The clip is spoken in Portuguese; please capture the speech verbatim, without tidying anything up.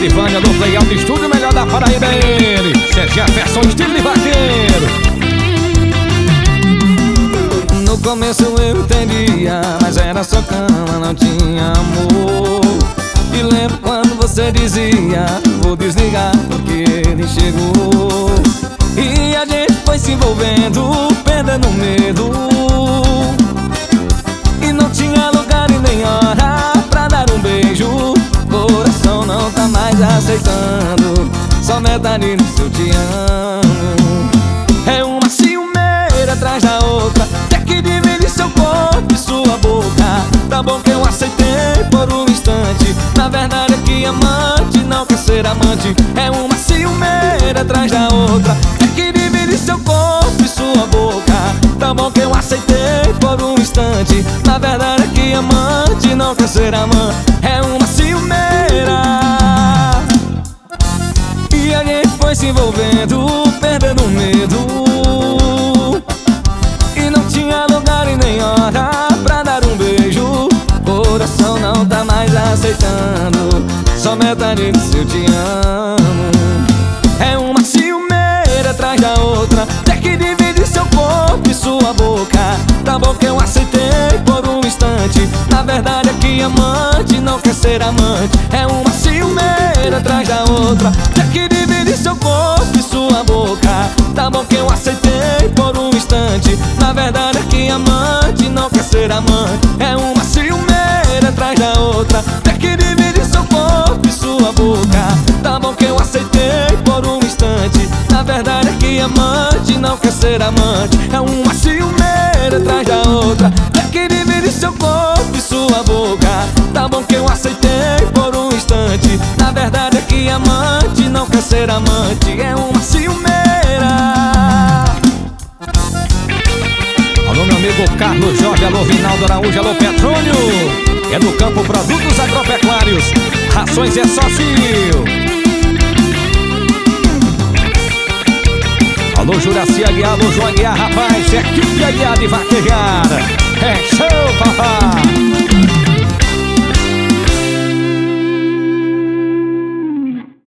Vânia do Play Alto Estúdio, melhor da Paraíba é ele, Zé Jefferson, estilo de vaqueiro. No começo eu entendia, mas era só cama, não tinha amor. E lembro quando você dizia, vou desligar porque ele chegou. E a gente foi se envolvendo, perdendo medo. E não tinha lugar e nem hora pra dar um beijo. Coração não tá mais aceitando, só metade disso eu te amo. É uma ciumeira atrás da outra, quer que divide seu corpo e sua boca. Tá bom que eu aceitei por um instante, na verdade é que amante não quer ser amante. É uma ciumeira atrás da outra, quer que divide seu corpo e sua boca. Tá bom que eu aceitei por um instante, na verdade é que amante não quer ser amante. É uma ciumeira. E a gente foi se envolvendo, perdendo medo. E não tinha lugar e nem hora pra dar um beijo. Coração não tá mais aceitando, só metade disso eu te amo. É uma ciumeira atrás da outra, quer que divide seu corpo e sua boca. Tá bom que eu aceitei por um instante, na verdade é que amante não quer ser amante. É uma ciumeira atrás da outra, quer que divide seu corpo e sua boca. Tá bom que eu aceitei por um instante, na verdade é que amante não quer ser amante. É uma ciumeira atrás da outra, quer que divide seu corpo e sua boca. Tá bom que eu aceitei por um instante, na verdade é que amante não quer ser amante. É uma ciumeira atrás da outra, quer que divide seu corpo e sua boca. Tá bom que eu aceitei por um instante, na verdade é que amante não quer ser amante. É uma ciumeira. Alô, meu amigo Carlos Jorge, alô, Rinaldo Araújo, alô, Petrônio. É do Campo Produtos Agropecuários, Rações é Sócio. Alô, Juraci Aguiar, alô, João Aguiar, rapaz, é equipe Aguiar de vaquejada. É show, papai.